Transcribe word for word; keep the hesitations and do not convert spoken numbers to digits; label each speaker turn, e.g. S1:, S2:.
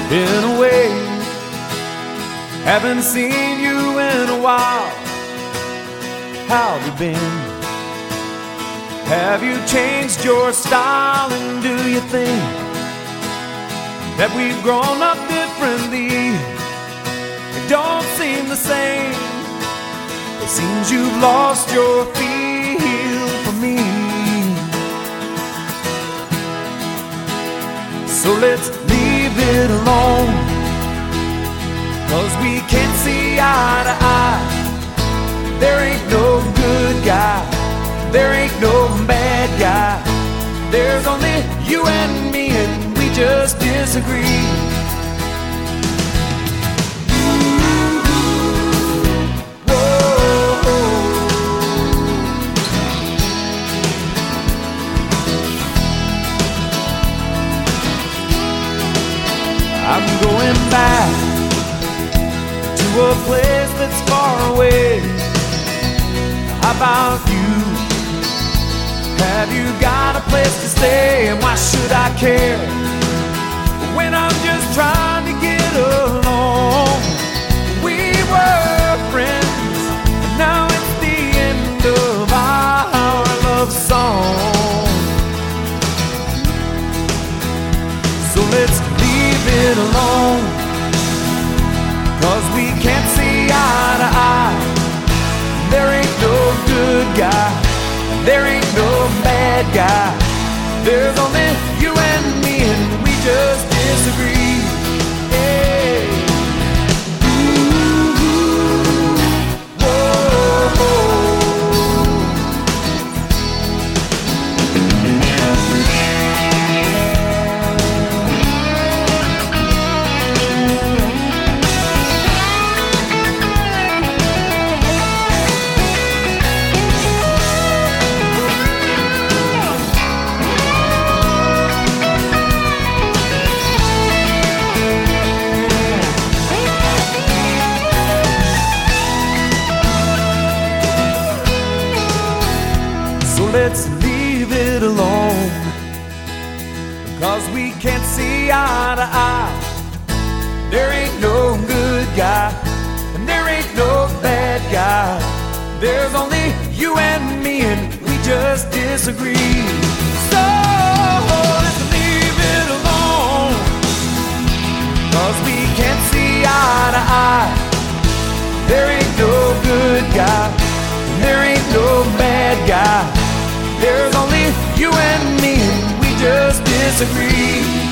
S1: been away. Haven't seen you in a while. How have you been? Have you changed your style? And do you think that we've grown up differently? It don't seem the same. It seems you've lost your feel for me. So let's leave it alone, 'cause we can't see eye to eye. There ain't no good guy, there ain't no bad guy. There's only you and me, and we just disagree. I'm going back to a place that's far away. How about you? Have you got a place to stay? And why should I care when I'm just trying to get along? We were friends, and now it's the end of our love song. So let's leave it alone, 'cause we can't see eye to eye. There ain't no good guy, there ain't no bad guy. There's only you and me, and we just disagree. Hey. Ooh, whoa, whoa. Let's leave it alone, 'cause we can't see eye to eye. There ain't no good guy, and there ain't no bad guy. There's only you and me, and we just disagree. So let's leave it alone, 'cause we can't see eye to eye. There ain't no good guy, and there ain't no bad guy. There's only you and me, and we just disagree.